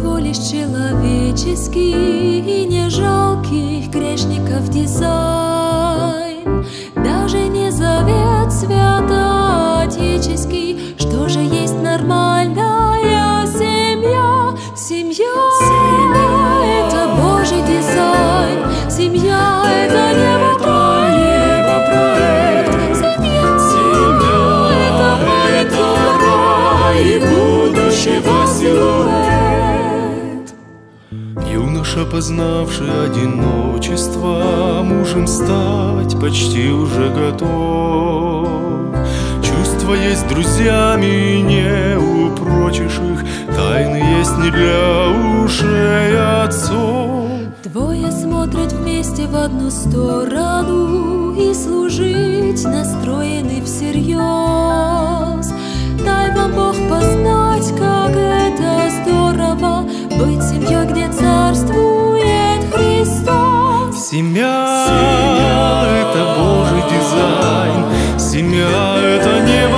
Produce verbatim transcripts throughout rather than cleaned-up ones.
всего лишь человеческий и не жалких грешников дизайн. Даже не завет святоотеческий, что же есть нормальная семья? Семья, семья — это Божий дизайн, семья — это небопроект, семья, семья — это маленький рай и будущего силуэт. Юноша, познавший одиночество, мужем стать почти уже готов. Чувства есть друзьями, не упрочишь их, тайны есть не для ушей отцов. Двое смотрят вместе в одну сторону и служить настроены всерьез. Дай вам Бог познать, как это здорово быть семьей, где царствует Христос. Семья, семья — это Божий дизайн, семья — это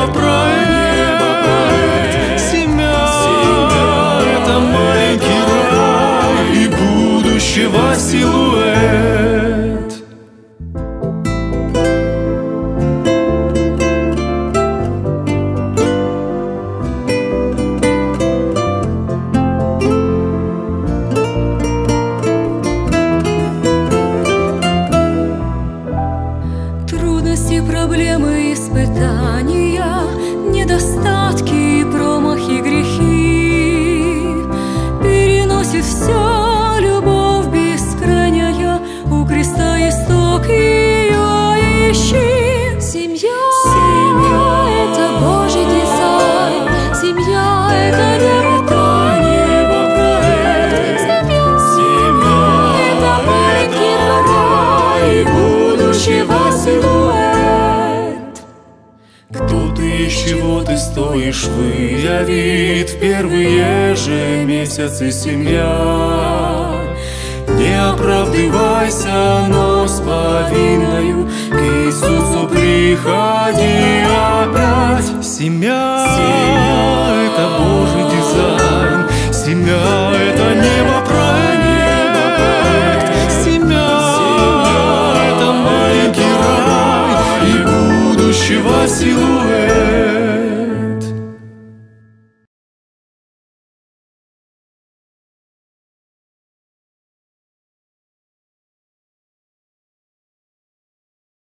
небопроект, семья, семья — это маленький рай и будущего силуэт. Трудности, проблемы, испытания, недостатки, промахи, грехи переносит все любовь бескрайняя, у креста исток ее ищи. Семья, семья — это Божий дизайн, семья — это небопроект, семья, семья — это маленький рай и будущего силуэт. Кто ты и из чего ты стоишь, выявит в первые же месяцы семья. Не оправдывайся, но с повинною к Иисусу приходи опять. Семья, семья — это Божий дизайн, семья — это небопроект, семья, семья — это маленький рай и будущего силу.